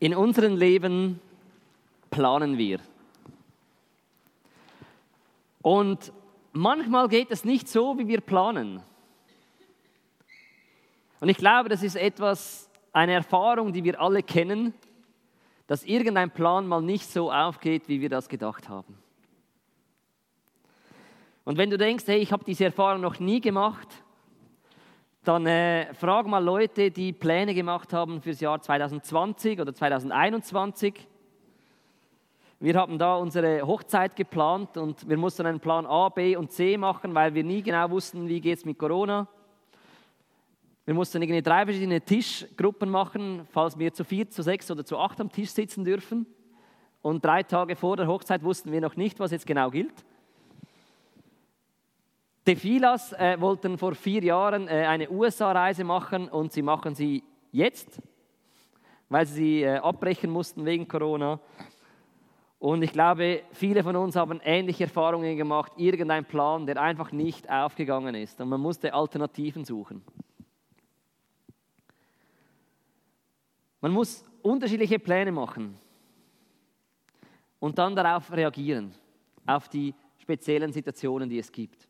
In unserem Leben planen wir. Und manchmal geht es nicht so, wie wir planen. Und ich glaube, das ist eine Erfahrung, die wir alle kennen, dass irgendein Plan mal nicht so aufgeht, wie wir das gedacht haben. Und wenn du denkst, hey, ich habe diese Erfahrung noch nie gemacht, dann frag mal Leute, die Pläne gemacht haben für das Jahr 2020 oder 2021. Wir haben da unsere Hochzeit geplant und wir mussten einen Plan A, B und C machen, weil wir nie genau wussten, wie geht es mit Corona. Wir mussten irgendwie 3 verschiedene Tischgruppen machen, falls wir zu 4, zu 6 oder zu 8 am Tisch sitzen dürfen. Und 3 Tage vor der Hochzeit wussten wir noch nicht, was jetzt genau gilt. Die Filas wollten vor 4 Jahren eine USA-Reise machen und sie machen sie jetzt, weil sie abbrechen mussten wegen Corona. Und ich glaube, viele von uns haben ähnliche Erfahrungen gemacht, irgendein Plan, der einfach nicht aufgegangen ist und man musste Alternativen suchen. Man muss unterschiedliche Pläne machen und dann darauf reagieren, auf die speziellen Situationen, die es gibt.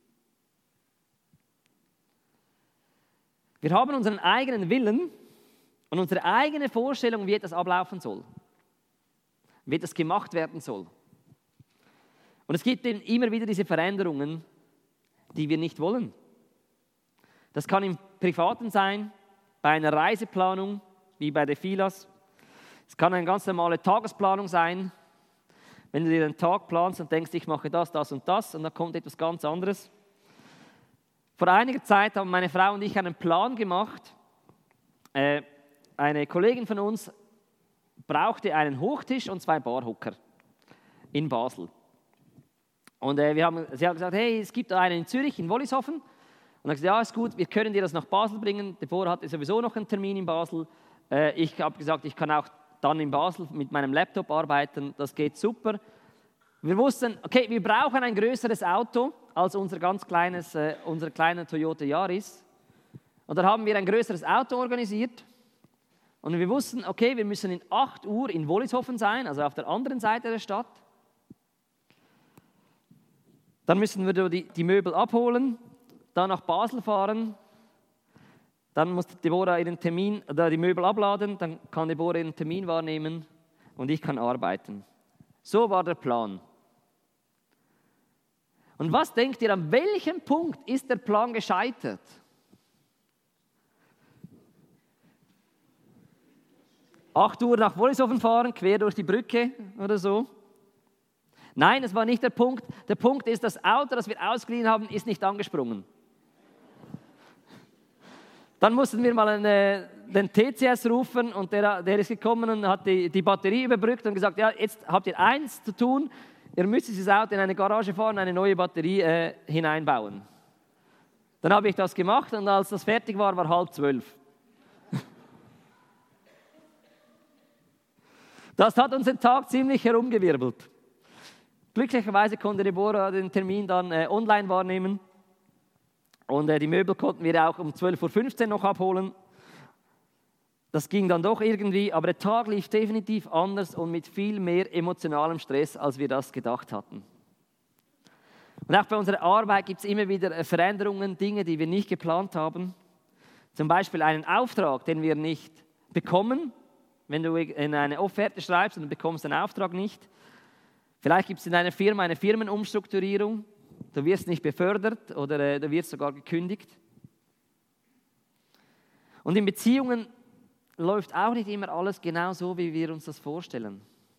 Wir haben unseren eigenen Willen und unsere eigene Vorstellung, wie etwas ablaufen soll, wie etwas gemacht werden soll. Und es gibt immer wieder diese Veränderungen, die wir nicht wollen. Das kann im Privaten sein, bei einer Reiseplanung, wie bei den Filas. Es kann eine ganz normale Tagesplanung sein, wenn du dir einen Tag planst und denkst, ich mache das, das und das und dann kommt etwas ganz anderes. Vor einiger Zeit haben meine Frau und ich einen Plan gemacht. Eine Kollegin von uns brauchte einen Hochtisch und 2 Barhocker in Basel. Und sie hat gesagt, hey, es gibt einen in Zürich, in Wollishofen. Und ich habe gesagt, ja, ist gut, wir können dir das nach Basel bringen. Deborah hatte sowieso noch einen Termin in Basel. Ich habe gesagt, ich kann auch dann in Basel mit meinem Laptop arbeiten. Das geht super. Wir wussten, okay, wir brauchen ein größeres Auto als unser kleiner Toyota Yaris. Und dann haben wir ein größeres Auto organisiert. Und wir wussten, okay, wir müssen in 8 Uhr in Wollishofen sein, also auf der anderen Seite der Stadt. Dann müssen wir die Möbel abholen, dann nach Basel fahren. Dann muss Deborah die Möbel abladen, dann kann Deborah ihren Termin wahrnehmen und ich kann arbeiten. So war der Plan. Und was denkt ihr, an welchem Punkt ist der Plan gescheitert? Acht Uhr nach Wollishofen fahren, quer durch die Brücke oder so? Nein, es war nicht der Punkt. Der Punkt ist, das Auto, das wir ausgeliehen haben, ist nicht angesprungen. Dann mussten wir mal den TCS rufen und der ist gekommen und hat die Batterie überbrückt und gesagt, ja, jetzt habt ihr eins zu tun, ihr müsst dieses Auto in eine Garage fahren, eine neue Batterie hineinbauen. Dann habe ich das gemacht und als das fertig war, war 11:30. Das hat uns den Tag ziemlich herumgewirbelt. Glücklicherweise konnte Deborah den Termin dann online wahrnehmen. Und die Möbel konnten wir auch um 12:15 Uhr noch abholen. Das ging dann doch irgendwie, aber der Tag lief definitiv anders und mit viel mehr emotionalem Stress, als wir das gedacht hatten. Und auch bei unserer Arbeit gibt es immer wieder Veränderungen, Dinge, die wir nicht geplant haben. Zum Beispiel einen Auftrag, den wir nicht bekommen, wenn du in eine Offerte schreibst und du bekommst den Auftrag nicht. Vielleicht gibt es in deiner Firma eine Firmenumstrukturierung. Du wirst nicht befördert oder du wirst sogar gekündigt. Und in Beziehungen läuft auch nicht immer alles genau so, wie wir uns das vorstellen.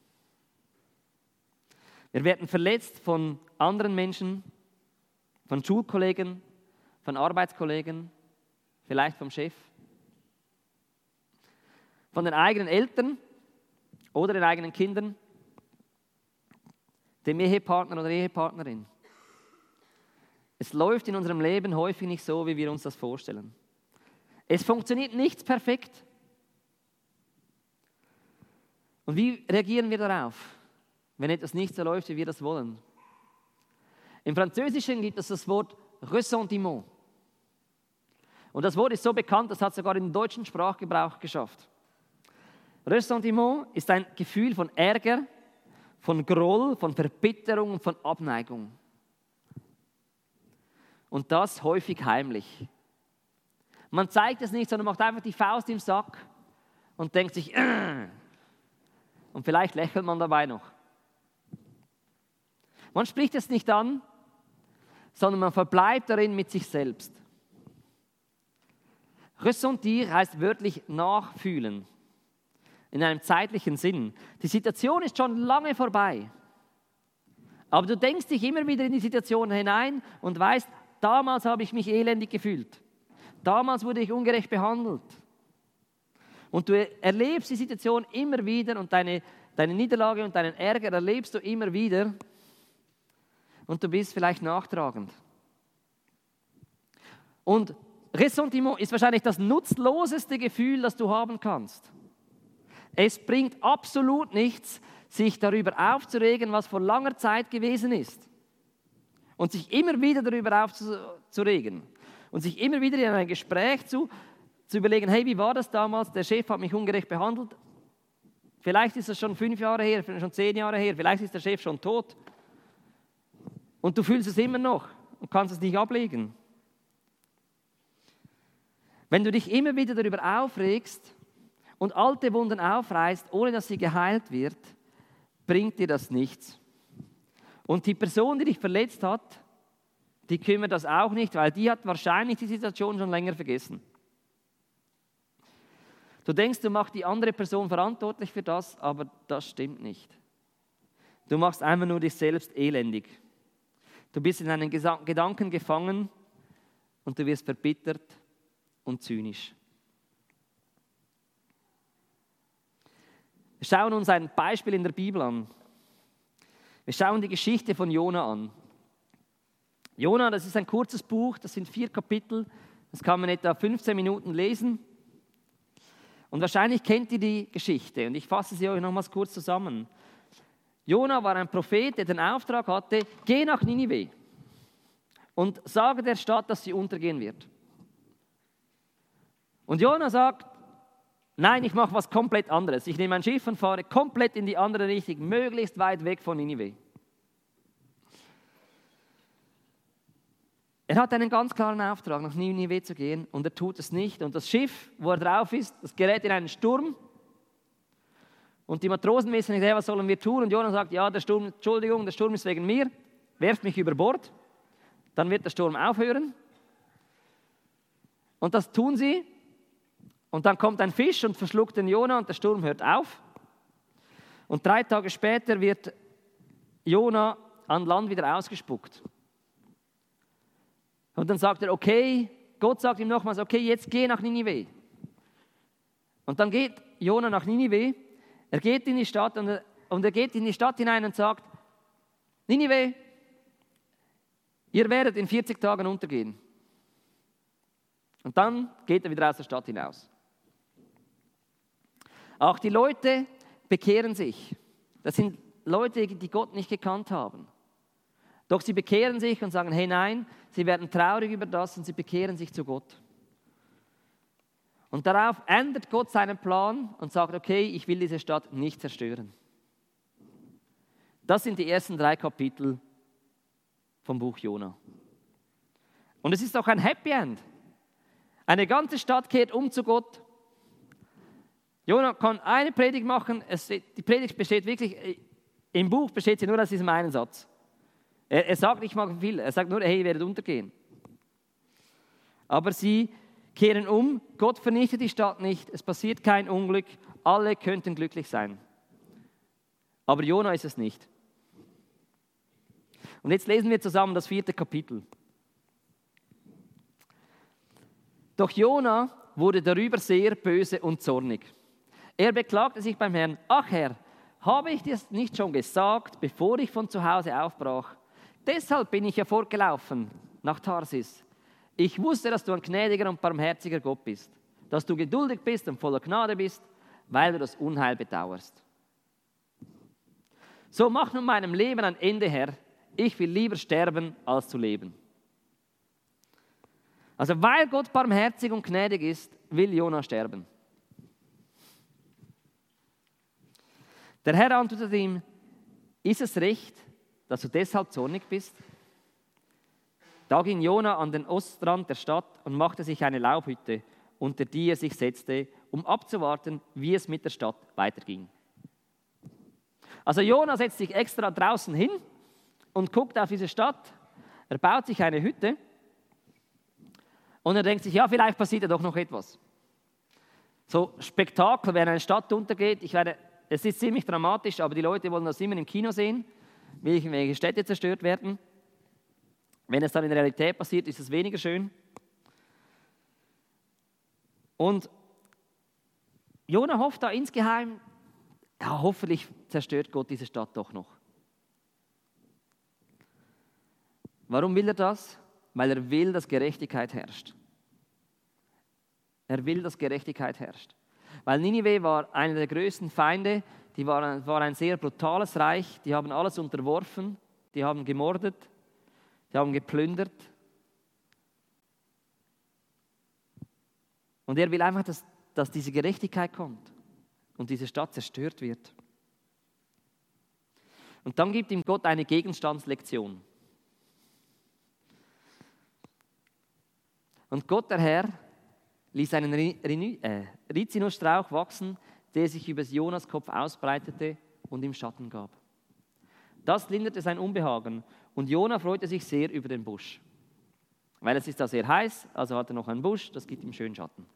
Wir werden verletzt von anderen Menschen, von Schulkollegen, von Arbeitskollegen, vielleicht vom Chef, von den eigenen Eltern oder den eigenen Kindern, dem Ehepartner oder Ehepartnerin. Es läuft in unserem Leben häufig nicht so, wie wir uns das vorstellen. Es funktioniert nichts perfekt. Und wie reagieren wir darauf, wenn etwas nicht so läuft, wie wir das wollen? Im Französischen gibt es das Wort Ressentiment. Und das Wort ist so bekannt, das hat sogar in den deutschen Sprachgebrauch geschafft. Ressentiment ist ein Gefühl von Ärger, von Groll, von Verbitterung und von Abneigung. Und das häufig heimlich. Man zeigt es nicht, sondern macht einfach die Faust im Sack und denkt sich, und vielleicht lächelt man dabei noch. Man spricht es nicht an, sondern man verbleibt darin mit sich selbst. Ressentir heißt wörtlich nachfühlen, in einem zeitlichen Sinn. Die Situation ist schon lange vorbei, aber du denkst dich immer wieder in die Situation hinein und weißt, damals habe ich mich elendig gefühlt. Damals wurde ich ungerecht behandelt. Und du erlebst die Situation immer wieder und deine Niederlage und deinen Ärger erlebst du immer wieder und du bist vielleicht nachtragend. Und Ressentiment ist wahrscheinlich das nutzloseste Gefühl, das du haben kannst. Es bringt absolut nichts, sich darüber aufzuregen, was vor langer Zeit gewesen ist. Und sich immer wieder darüber aufzuregen. Und sich immer wieder in ein Gespräch zu überlegen, hey, wie war das damals? Der Chef hat mich ungerecht behandelt. Vielleicht ist es schon 5 Jahre her, vielleicht schon 10 Jahre her, vielleicht ist der Chef schon tot. Und du fühlst es immer noch und kannst es nicht ablegen. Wenn du dich immer wieder darüber aufregst und alte Wunden aufreißt, ohne dass sie geheilt wird, bringt dir das nichts. Und die Person, die dich verletzt hat, die kümmert das auch nicht, weil die hat wahrscheinlich die Situation schon länger vergessen. Du denkst, du machst die andere Person verantwortlich für das, aber das stimmt nicht. Du machst einfach nur dich selbst elendig. Du bist in deinen Gedanken gefangen und du wirst verbittert und zynisch. Wir schauen uns ein Beispiel in der Bibel an. Wir schauen die Geschichte von Jona an. Jona, das ist ein kurzes Buch, das sind 4 Kapitel, das kann man etwa 15 Minuten lesen. Und wahrscheinlich kennt ihr die Geschichte und ich fasse sie euch nochmals kurz zusammen. Jona war ein Prophet, der den Auftrag hatte, geh nach Ninive und sage der Stadt, dass sie untergehen wird. Und Jona sagt, nein, ich mache was komplett anderes. Ich nehme ein Schiff und fahre komplett in die andere Richtung, möglichst weit weg von Ninive. Er hat einen ganz klaren Auftrag, nach Ninive zu gehen und er tut es nicht. Und das Schiff, wo er drauf ist, das gerät in einen Sturm. Und die Matrosen wissen nicht, hey, was sollen wir tun? Und Jona sagt, ja, der Sturm ist wegen mir, werft mich über Bord. Dann wird der Sturm aufhören. Und das tun sie. Und dann kommt ein Fisch und verschluckt den Jona und der Sturm hört auf. Und 3 Tage später wird Jona an Land wieder ausgespuckt. Und dann sagt er, okay, Gott sagt ihm nochmals, okay, jetzt geh nach Ninive. Und dann geht Jona nach Ninive, er geht in die Stadt und er geht in die Stadt hinein und sagt, Ninive, ihr werdet in 40 Tagen untergehen. Und dann geht er wieder aus der Stadt hinaus. Auch die Leute bekehren sich. Das sind Leute, die Gott nicht gekannt haben. Doch sie bekehren sich und sagen, hey nein, sie werden traurig über das und sie bekehren sich zu Gott. Und darauf ändert Gott seinen Plan und sagt, okay, ich will diese Stadt nicht zerstören. Das sind die ersten 3 Kapitel vom Buch Jona. Und es ist auch ein Happy End. Eine ganze Stadt kehrt um zu Gott. Jona kann eine Predigt machen, die Predigt besteht wirklich, im Buch besteht sie nur aus diesem einen Satz. Er sagt nicht mal viel, er sagt nur, hey, ihr werdet untergehen. Aber sie kehren um, Gott vernichtet die Stadt nicht, es passiert kein Unglück, alle könnten glücklich sein. Aber Jona ist es nicht. Und jetzt lesen wir zusammen das 4. Kapitel. Doch Jona wurde darüber sehr böse und zornig. Er beklagte sich beim Herrn, ach Herr, habe ich dir nicht schon gesagt, bevor ich von zu Hause aufbrach? Deshalb bin ich ja fortgelaufen nach Tarsis. Ich wusste, dass du ein gnädiger und barmherziger Gott bist, dass du geduldig bist und voller Gnade bist, weil du das Unheil bedauerst. So mach nun meinem Leben ein Ende, Herr. Ich will lieber sterben, als zu leben. Also weil Gott barmherzig und gnädig ist, will Jona sterben. Der Herr antwortete ihm, ist es recht, dass du deshalb zornig bist? Da ging Jona an den Ostrand der Stadt und machte sich eine Laubhütte, unter die er sich setzte, um abzuwarten, wie es mit der Stadt weiterging. Also Jona setzt sich extra draußen hin und guckt auf diese Stadt. Er baut sich eine Hütte und er denkt sich, ja, vielleicht passiert ja doch noch etwas. So Spektakel, wenn eine Stadt untergeht. Es ist ziemlich dramatisch, aber die Leute wollen das immer im Kino sehen, welche Städte zerstört werden. Wenn es dann in der Realität passiert, ist es weniger schön. Und Jona hofft da insgeheim, ja, hoffentlich zerstört Gott diese Stadt doch noch. Warum will er das? Weil er will, dass Gerechtigkeit herrscht. Er will, dass Gerechtigkeit herrscht. Weil Ninive war einer der größten Feinde, war ein sehr brutales Reich, die haben alles unterworfen, die haben gemordet, die haben geplündert. Und er will einfach, dass diese Gerechtigkeit kommt und diese Stadt zerstört wird. Und dann gibt ihm Gott eine Gegenstandslektion. Und Gott, der Herr, ließ einen Rizinusstrauch wachsen, der sich über Jonas Kopf ausbreitete und ihm Schatten gab. Das linderte sein Unbehagen und Jona freute sich sehr über den Busch. Weil es ist da sehr heiß, also hat er noch einen Busch, das gibt ihm schön Schatten.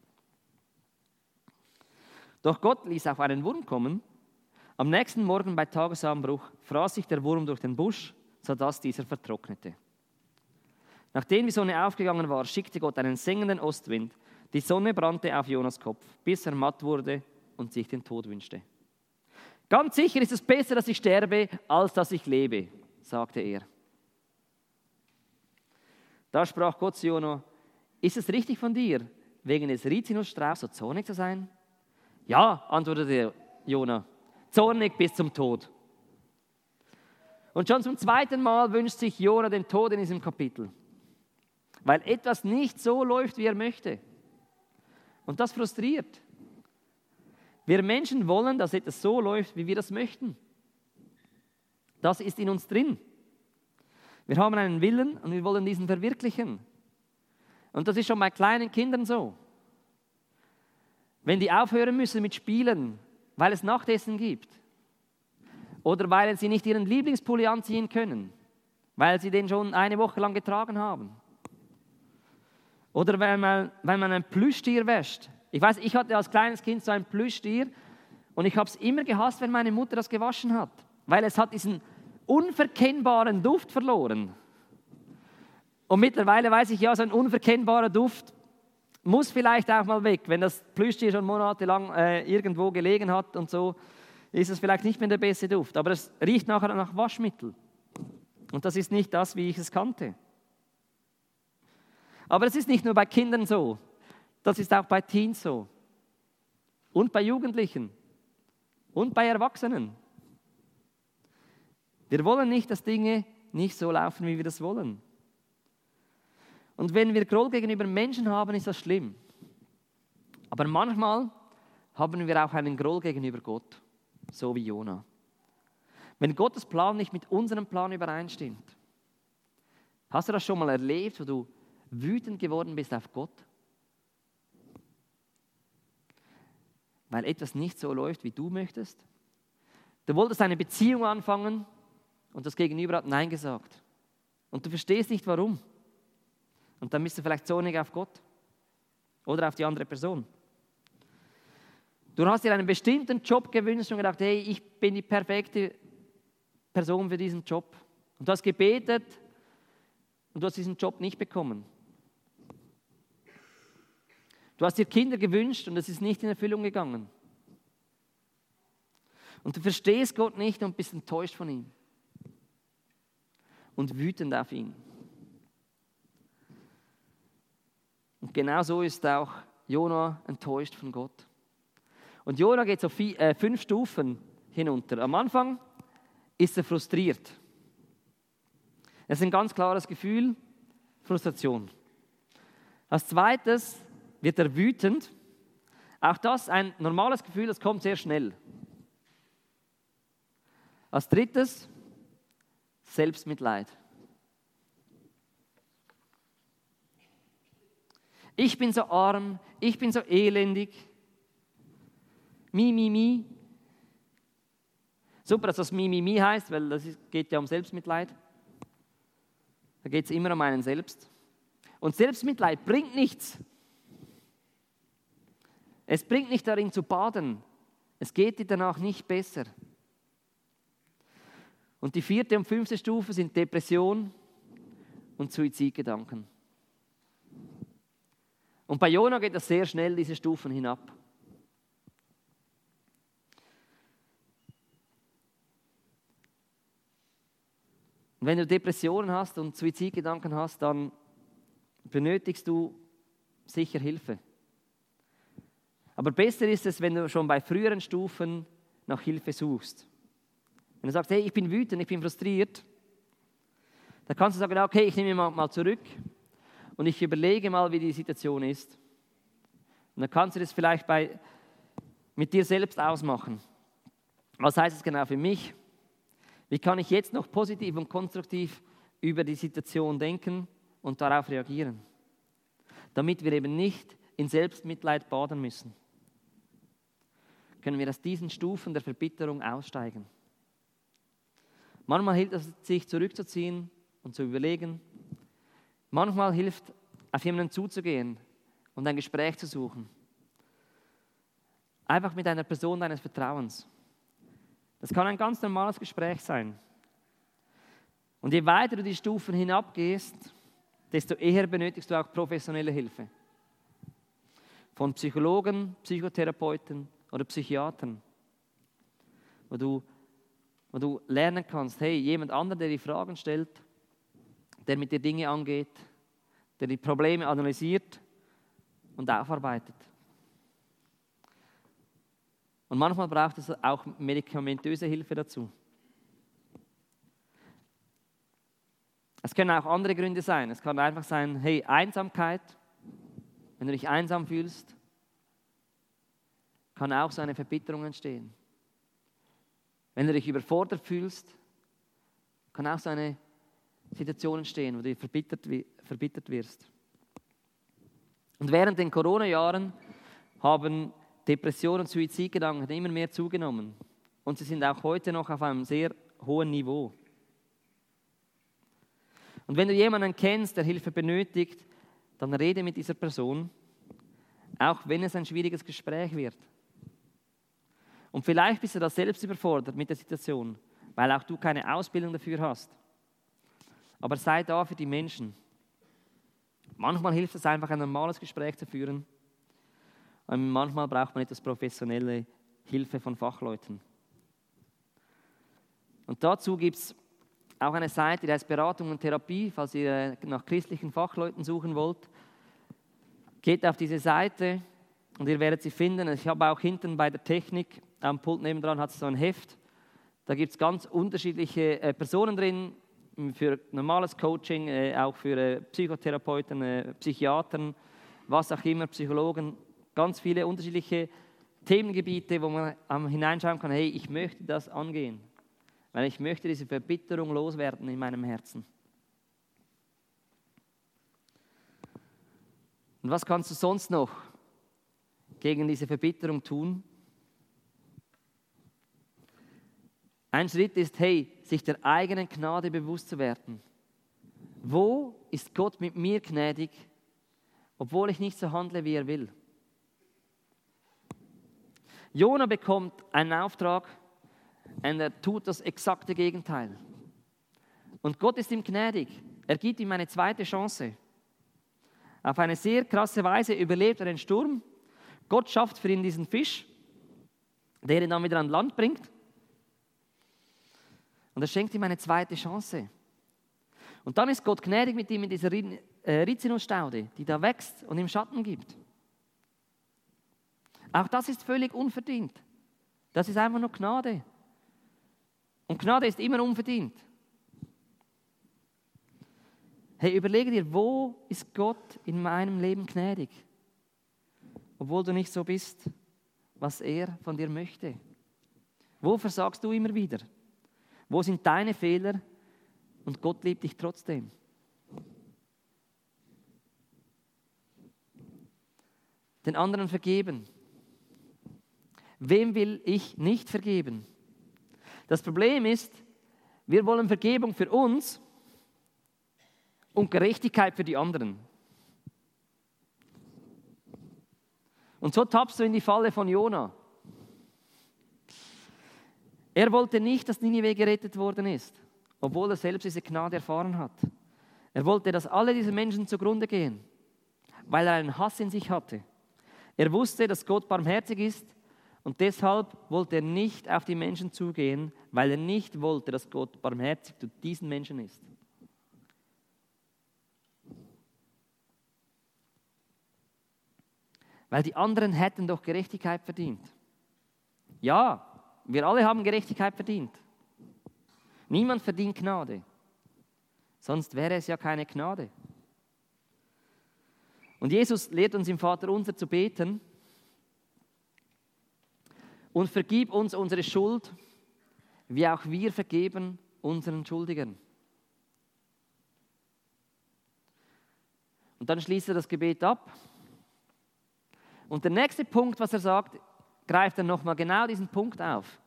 Doch Gott ließ auch einen Wurm kommen. Am nächsten Morgen bei Tagesanbruch fraß sich der Wurm durch den Busch, sodass dieser vertrocknete. Nachdem die Sonne aufgegangen war, schickte Gott einen sengenden Ostwind. Die Sonne brannte auf Jonas Kopf, bis er matt wurde und sich den Tod wünschte. Ganz sicher ist es besser, dass ich sterbe, als dass ich lebe, sagte er. Da sprach Gott zu Jona, ist es richtig von dir, wegen des Rizinusstrauchs so zornig zu sein? Ja, antwortete Jona, zornig bis zum Tod. Und schon zum zweiten Mal wünscht sich Jona den Tod in diesem Kapitel, weil etwas nicht so läuft, wie er möchte. Und das frustriert. Wir Menschen wollen, dass etwas so läuft, wie wir das möchten. Das ist in uns drin. Wir haben einen Willen und wir wollen diesen verwirklichen. Und das ist schon bei kleinen Kindern so. Wenn die aufhören müssen mit Spielen, weil es Nachtessen gibt oder weil sie nicht ihren Lieblingspulli anziehen können, weil sie den schon eine Woche lang getragen haben. Oder wenn man ein Plüschtier wäscht. Ich weiß, ich hatte als kleines Kind so ein Plüschtier und ich habe es immer gehasst, wenn meine Mutter das gewaschen hat, weil es hat diesen unverkennbaren Duft verloren. Und mittlerweile weiß ich, ja, so ein unverkennbarer Duft muss vielleicht auch mal weg. Wenn das Plüschtier schon monatelang irgendwo gelegen hat und so, ist es vielleicht nicht mehr der beste Duft. Aber es riecht nachher nach Waschmittel. Und das ist nicht das, wie ich es kannte. Aber es ist nicht nur bei Kindern so. Das ist auch bei Teens so. Und bei Jugendlichen. Und bei Erwachsenen. Wir wollen nicht, dass Dinge nicht so laufen, wie wir das wollen. Und wenn wir Groll gegenüber Menschen haben, ist das schlimm. Aber manchmal haben wir auch einen Groll gegenüber Gott, so wie Jona. Wenn Gottes Plan nicht mit unserem Plan übereinstimmt. Hast du das schon mal erlebt, wo du wütend geworden bist auf Gott? Weil etwas nicht so läuft, wie du möchtest? Du wolltest eine Beziehung anfangen und das Gegenüber hat Nein gesagt. Und du verstehst nicht, warum. Und dann bist du vielleicht zornig auf Gott oder auf die andere Person. Du hast dir einen bestimmten Job gewünscht und gedacht, hey, ich bin die perfekte Person für diesen Job. Und du hast gebetet und du hast diesen Job nicht bekommen. Du hast dir Kinder gewünscht und es ist nicht in Erfüllung gegangen. Und du verstehst Gott nicht und bist enttäuscht von ihm. Und wütend auf ihn. Und genau so ist auch Jona enttäuscht von Gott. Und Jona geht so 5 Stufen hinunter. Am Anfang ist er frustriert. Es ist ein ganz klares Gefühl, Frustration. Als zweites wird er wütend. Auch das ein normales Gefühl, das kommt sehr schnell. Als drittes, Selbstmitleid. Ich bin so arm, ich bin so elendig. Mi. Super, dass das Mi heißt, weil geht ja um Selbstmitleid. Da geht es immer um einen selbst. Und Selbstmitleid bringt nichts. Es bringt nicht darin zu baden. Es geht dir danach nicht besser. Und die 4. und 5. Stufe sind Depression und Suizidgedanken. Und bei Jona geht das sehr schnell, diese Stufen hinab. Und wenn du Depressionen hast und Suizidgedanken hast, dann benötigst du sicher Hilfe. Aber besser ist es, wenn du schon bei früheren Stufen nach Hilfe suchst. Wenn du sagst, hey, ich bin wütend, ich bin frustriert, dann kannst du sagen, okay, ich nehme mich mal zurück und ich überlege mal, wie die Situation ist. Und dann kannst du das vielleicht mit dir selbst ausmachen. Was heißt es genau für mich? Wie kann ich jetzt noch positiv und konstruktiv über die Situation denken und darauf reagieren? Damit wir eben nicht in Selbstmitleid baden müssen. Können wir aus diesen Stufen der Verbitterung aussteigen. Manchmal hilft es, sich zurückzuziehen und zu überlegen. Manchmal hilft, auf jemanden zuzugehen und ein Gespräch zu suchen. Einfach mit einer Person deines Vertrauens. Das kann ein ganz normales Gespräch sein. Und je weiter du die Stufen hinabgehst, desto eher benötigst du auch professionelle Hilfe. Von Psychologen, Psychotherapeuten oder Psychiatern. Wo du lernen kannst, hey, jemand anderer, der die Fragen stellt, der mit dir Dinge angeht, der die Probleme analysiert und aufarbeitet. Und manchmal braucht es auch medikamentöse Hilfe dazu. Es können auch andere Gründe sein. Es kann einfach sein, hey, Einsamkeit, wenn du dich einsam fühlst, kann auch so eine Verbitterung entstehen. Wenn du dich überfordert fühlst, kann auch so eine Situation entstehen, wo du verbittert wirst. Und während den Corona-Jahren haben Depressionen und Suizidgedanken immer mehr zugenommen. Und sie sind auch heute noch auf einem sehr hohen Niveau. Und wenn du jemanden kennst, der Hilfe benötigt, dann rede mit dieser Person, auch wenn es ein schwieriges Gespräch wird. Und vielleicht bist du da selbst überfordert mit der Situation, weil auch du keine Ausbildung dafür hast. Aber sei da für die Menschen. Manchmal hilft es einfach, ein normales Gespräch zu führen. Und manchmal braucht man etwas professionelle Hilfe von Fachleuten. Und dazu gibt es auch eine Seite, die heißt Beratung und Therapie. Falls ihr nach christlichen Fachleuten suchen wollt, geht auf diese Seite und ihr werdet sie finden. Ich habe auch hinten bei der Technik am Pult nebendran hat es so ein Heft. Da gibt es ganz unterschiedliche Personen drin, für normales Coaching, auch für Psychotherapeuten, Psychiatern, was auch immer, Psychologen. Ganz viele unterschiedliche Themengebiete, wo man hineinschauen kann, hey, ich möchte das angehen, weil ich möchte diese Verbitterung loswerden in meinem Herzen. Und was kannst du sonst noch gegen diese Verbitterung tun? Ein Schritt ist, hey, sich der eigenen Gnade bewusst zu werden. Wo ist Gott mit mir gnädig, obwohl ich nicht so handle, wie er will? Jona bekommt einen Auftrag und er tut das exakte Gegenteil. Und Gott ist ihm gnädig. Er gibt ihm eine zweite Chance. Auf eine sehr krasse Weise überlebt er den Sturm. Gott schafft für ihn diesen Fisch, der ihn dann wieder an Land bringt. Und er schenkt ihm eine zweite Chance. Und dann ist Gott gnädig mit ihm in dieser Rizinusstaude, die da wächst und ihm Schatten gibt. Auch das ist völlig unverdient. Das ist einfach nur Gnade. Und Gnade ist immer unverdient. Hey, überlege dir, wo ist Gott in meinem Leben gnädig? Obwohl du nicht so bist, was er von dir möchte. Wo versagst du immer wieder? Wo sind deine Fehler? Und Gott liebt dich trotzdem. Den anderen vergeben. Wem will ich nicht vergeben? Das Problem ist, wir wollen Vergebung für uns und Gerechtigkeit für die anderen. Und so tappst du in die Falle von Jona. Er wollte nicht, dass Ninive gerettet worden ist, obwohl er selbst diese Gnade erfahren hat. Er wollte, dass alle diese Menschen zugrunde gehen, weil er einen Hass in sich hatte. Er wusste, dass Gott barmherzig ist und deshalb wollte er nicht auf die Menschen zugehen, weil er nicht wollte, dass Gott barmherzig zu diesen Menschen ist. Weil die anderen hätten doch Gerechtigkeit verdient. Ja, wir alle haben Gerechtigkeit verdient. Niemand verdient Gnade. Sonst wäre es ja keine Gnade. Und Jesus lehrt uns im Vaterunser zu beten. Und vergib uns unsere Schuld, wie auch wir vergeben unseren Schuldigern. Und dann schließt er das Gebet ab. Und der nächste Punkt, was er sagt, greift er nochmal genau diesen Punkt auf.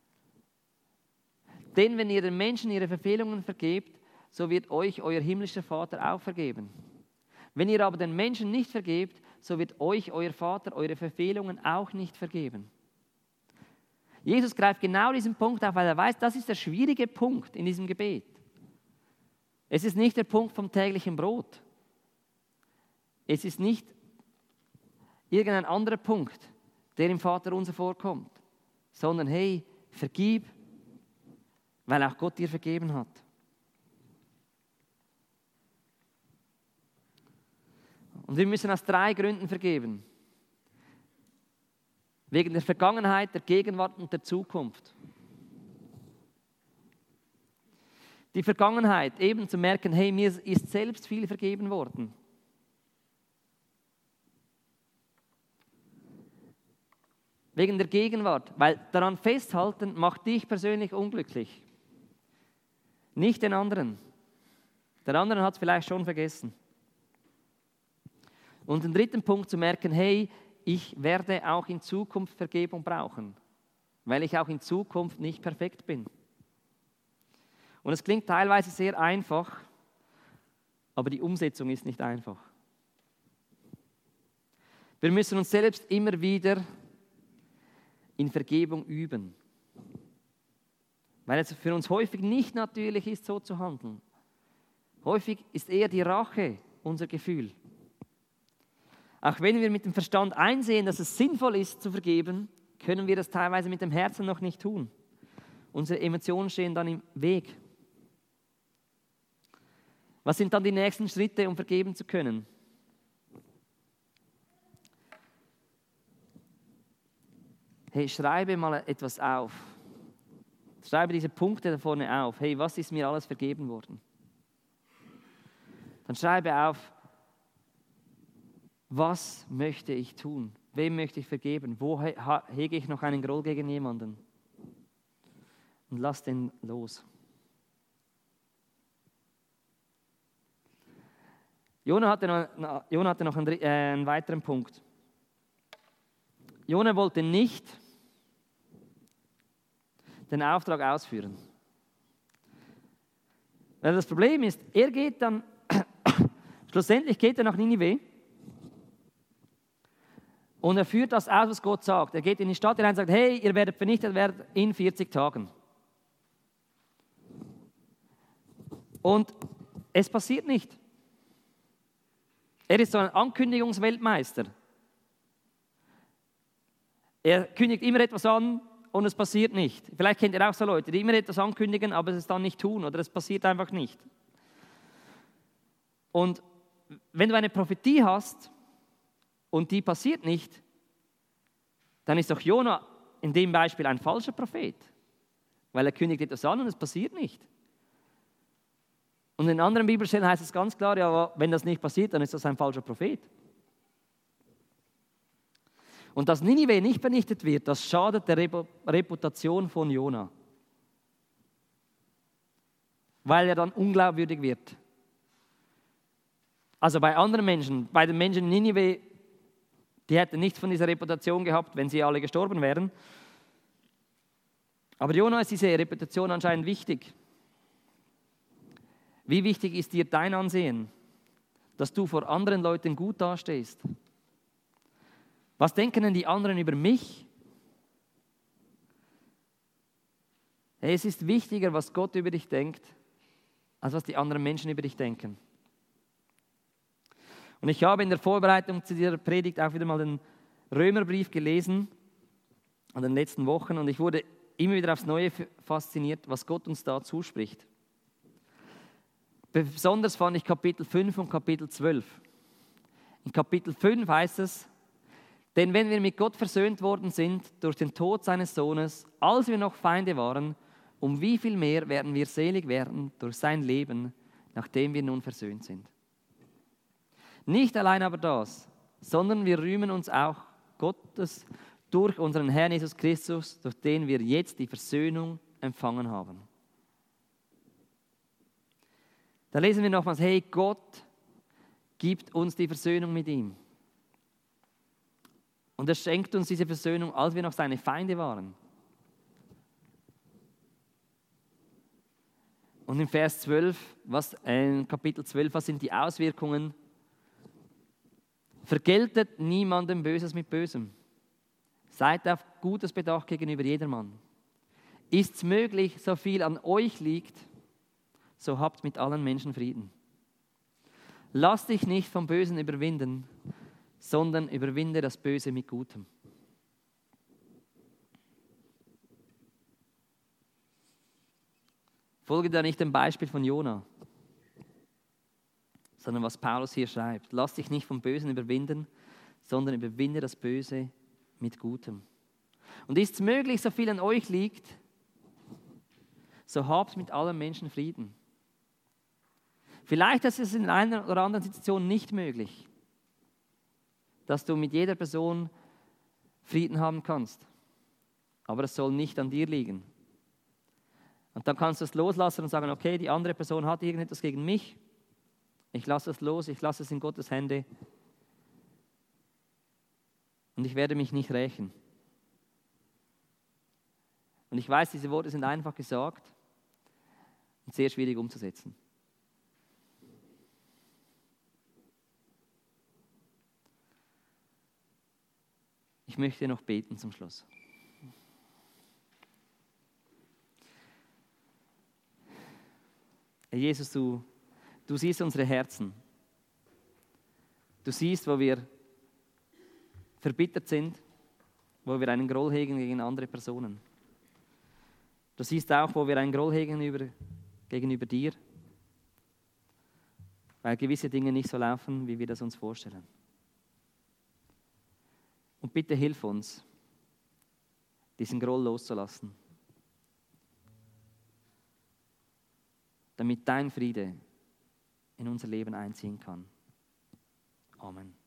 Denn wenn ihr den Menschen ihre Verfehlungen vergebt, so wird euch euer himmlischer Vater auch vergeben. Wenn ihr aber den Menschen nicht vergebt, so wird euch euer Vater eure Verfehlungen auch nicht vergeben. Jesus greift genau diesen Punkt auf, weil er weiß, das ist der schwierige Punkt in diesem Gebet. Es ist nicht der Punkt vom täglichen Brot. Es ist nicht irgendein anderer Punkt, der im Vaterunser vorkommt, sondern hey, vergib, weil auch Gott dir vergeben hat. Und wir müssen aus 3 Gründen vergeben. Wegen der Vergangenheit, der Gegenwart und der Zukunft. Die Vergangenheit, eben zu merken, hey, mir ist selbst viel vergeben worden. Wegen der Gegenwart, weil daran festhalten macht dich persönlich unglücklich. Nicht den anderen. Der andere hat es vielleicht schon vergessen. Und den 3. Punkt zu merken, hey, ich werde auch in Zukunft Vergebung brauchen, weil ich auch in Zukunft nicht perfekt bin. Und es klingt teilweise sehr einfach, aber die Umsetzung ist nicht einfach. Wir müssen uns selbst immer wieder in Vergebung üben. Weil es für uns häufig nicht natürlich ist, so zu handeln. Häufig ist eher die Rache unser Gefühl. Auch wenn wir mit dem Verstand einsehen, dass es sinnvoll ist, zu vergeben, können wir das teilweise mit dem Herzen noch nicht tun. Unsere Emotionen stehen dann im Weg. Was sind dann die nächsten Schritte, um vergeben zu können? Hey, schreibe mal etwas auf. Schreibe diese Punkte da vorne auf. Hey, was ist mir alles vergeben worden? Dann schreibe auf, was möchte ich tun? Wem möchte ich vergeben? Wo hege ich noch einen Groll gegen jemanden? Und lass den los. Jona hatte noch einen weiteren Punkt. Jona wollte nicht den Auftrag ausführen. Weil das Problem ist, er geht dann, schlussendlich geht er nach Ninive und er führt das aus, was Gott sagt. Er geht in die Stadt hinein und sagt, hey, ihr werdet vernichtet werden in 40 Tagen. Und es passiert nicht. Er ist so ein Ankündigungsweltmeister. Er kündigt immer etwas an und es passiert nicht. Vielleicht kennt ihr auch so Leute, die immer etwas ankündigen, aber es dann nicht tun oder es passiert einfach nicht. Und wenn du eine Prophetie hast und die passiert nicht, dann ist doch Jona in dem Beispiel ein falscher Prophet, weil er kündigt etwas an und es passiert nicht. Und in anderen Bibelstellen heißt es ganz klar, ja, wenn das nicht passiert, dann ist das ein falscher Prophet. Und dass Ninive nicht vernichtet wird, das schadet der Reputation von Jona. weil er dann unglaubwürdig wird. Also bei anderen Menschen, bei den Menschen in Ninive, die hätten nichts von dieser Reputation gehabt, wenn sie alle gestorben wären. Aber Jona ist diese Reputation anscheinend wichtig. Wie wichtig ist dir dein Ansehen, dass du vor anderen Leuten gut dastehst? Was denken denn die anderen über mich? Hey, es ist wichtiger, was Gott über dich denkt, als was die anderen Menschen über dich denken. Und ich habe in der Vorbereitung zu dieser Predigt auch wieder mal den Römerbrief gelesen, an den letzten Wochen, und ich wurde immer wieder aufs Neue fasziniert, was Gott uns da zuspricht. Besonders fand ich Kapitel 5 und Kapitel 12. In Kapitel 5 heißt es, denn wenn wir mit Gott versöhnt worden sind durch den Tod seines Sohnes, als wir noch Feinde waren, um wie viel mehr werden wir selig werden durch sein Leben, nachdem wir nun versöhnt sind. Nicht allein aber das, sondern wir rühmen uns auch Gottes durch unseren Herrn Jesus Christus, durch den wir jetzt die Versöhnung empfangen haben. Da lesen wir nochmals, hey, Gott gibt uns die Versöhnung mit ihm. Und er schenkt uns diese Versöhnung, als wir noch seine Feinde waren. Und in Vers 12, in Kapitel 12, was sind die Auswirkungen? Vergeltet niemandem Böses mit Bösem. Seid auf Gutes bedacht gegenüber jedermann. Ist es möglich, so viel an euch liegt, so habt mit allen Menschen Frieden. Lass dich nicht vom Bösen überwinden, sondern überwinde das Böse mit Gutem. Folge da nicht dem Beispiel von Jona, sondern was Paulus hier schreibt. Lass dich nicht vom Bösen überwinden, sondern überwinde das Böse mit Gutem. Und ist es möglich, so viel an euch liegt, so habt mit allen Menschen Frieden. Vielleicht ist es in einer oder anderen Situation nicht möglich, dass du mit jeder Person Frieden haben kannst. Aber es soll nicht an dir liegen. Und dann kannst du es loslassen und sagen, okay, die andere Person hat irgendetwas gegen mich. Ich lasse es los, ich lasse es in Gottes Hände. Und ich werde mich nicht rächen. Und ich weiß, diese Worte sind einfach gesagt und sehr schwierig umzusetzen. Ich möchte noch beten zum Schluss. Herr Jesus, du siehst unsere Herzen. Du siehst, wo wir verbittert sind, wo wir einen Groll hegen gegen andere Personen. Du siehst auch, wo wir einen Groll hegen gegenüber dir, weil gewisse Dinge nicht so laufen, wie wir das uns vorstellen. Und bitte hilf uns, diesen Groll loszulassen, damit dein Friede in unser Leben einziehen kann. Amen.